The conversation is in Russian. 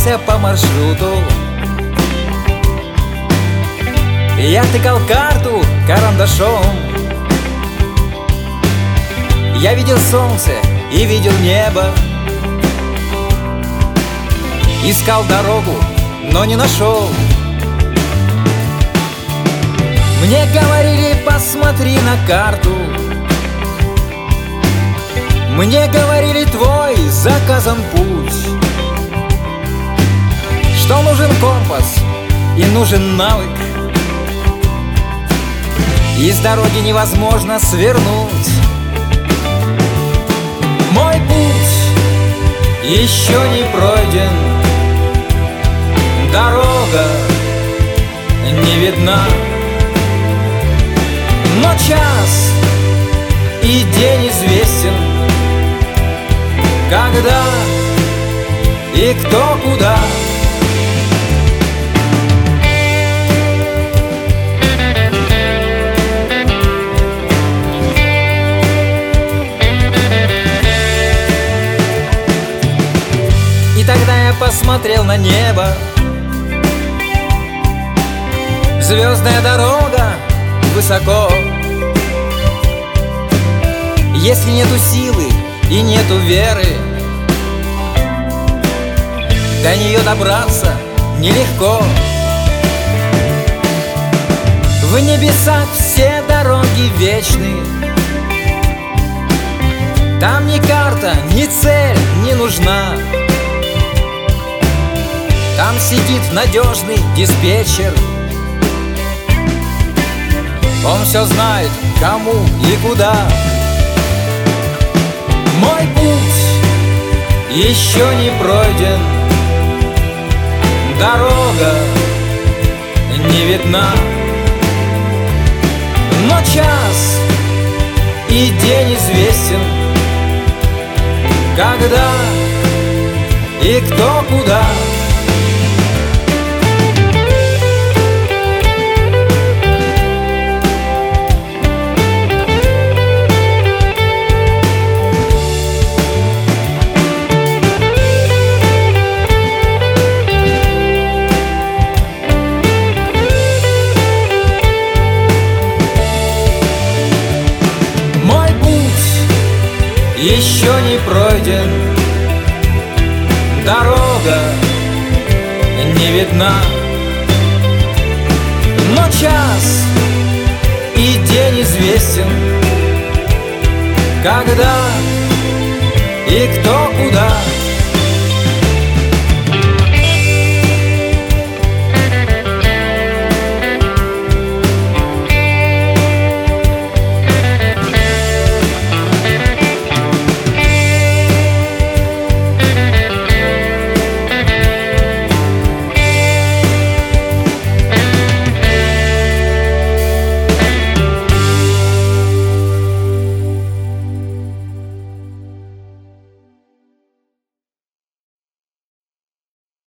двигался по маршруту. Я тыкал карту карандашом. Я видел солнце и видел небо. Искал дорогу, но не нашел. Мне говорили: посмотри на карту. Мне говорили: твой заказан путь. Что нужен компас и нужен навык. И с дороги невозможно свернуть. Мой путь еще не пройден, дорога не видна. Но час и день известен, когда и кто куда. И тогда я посмотрел на небо. Звездная дорога высоко. Если нету силы и нету веры, до нее добраться нелегко. В небесах все дороги вечны. Там ни карта, ни цель не нужна. Там сидит надежный диспетчер. Он все знает, кому и куда. Мой путь еще не пройден, дорога не видна. Но час и день известен, когда и кто куда. Еще не пройден, дорога не видна. Но час и день известен, когда и кто куда.